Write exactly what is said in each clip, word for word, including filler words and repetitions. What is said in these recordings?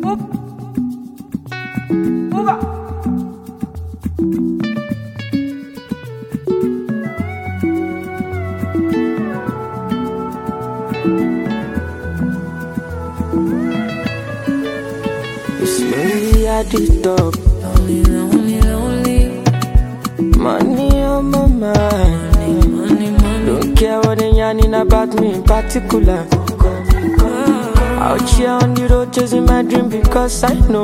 Slowly at the top, Lonely, lonely, lonely. money on my mind. Money, money, money. Don't care what they yarning about me in particular. Out here on the road chasing my dream because I know.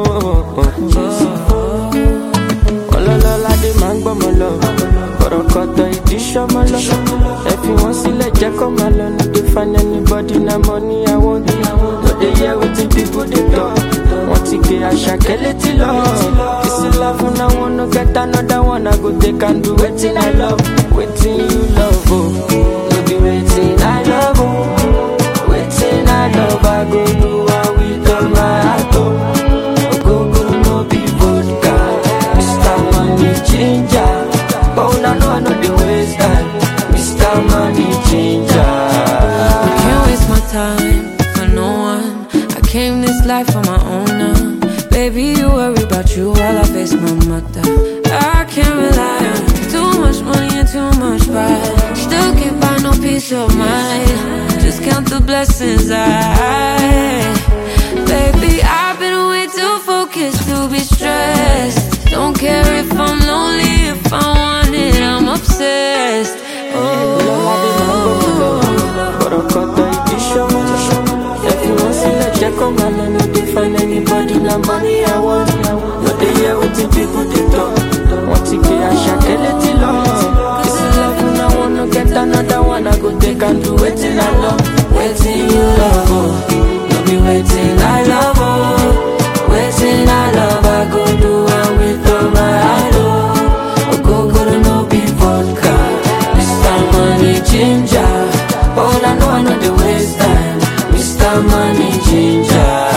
Ololola de man gbọ́ mọ lọ, kọ̀rọ̀kọ̀tọ̀ ìdí ṣọ́mọ lọ. Ẹ fi wọ́n sílẹ̀ jẹ́ kó máa lọ. No dey find anybody na money I want. No dey hear wetin people dey talk. Wọ́n ti gbé Àṣàkẹ́ létí lọ. Kìsì love na one no get another one. I go take and do wetin I love. Wetin you love o, no be wetin I love o. Wetin I love I go do am with all my heart o. Ogogoro no be vodka, Mister Money Changer. But una know I no dey waste time, Mister Money Changer. Can't waste my time for no one. I came this life on my own now. Baby, you worry about you while I face my mother. I can't rely on too much money and too much pride. Still can't buy no peace of mind. Just count the blessings I. Baby, I've been way too focused to be stressed. Don't care if I'm lonely, if I want it, I'm obsessed. Kọ̀rọ̀kọ̀tọ̀ ìdí ṣọ́mọ lọ. Ẹ fi wọ́n sílẹ̀ jẹ́ kó máa lọ. No dey find anybody na money I want. No dey hear wetin people dey talk. Wọ́n ti gbé Àṣàkẹ́ létí lọ. Kìsì love na one no get another one. I go take and do wetin I love. Wetin you love o, no be wetin I love o. Wetin I love I go do am with all my heart o. Ogogoro no be vodka, Mister Money Changer. But I know I know the waste time, Mister Money Changer.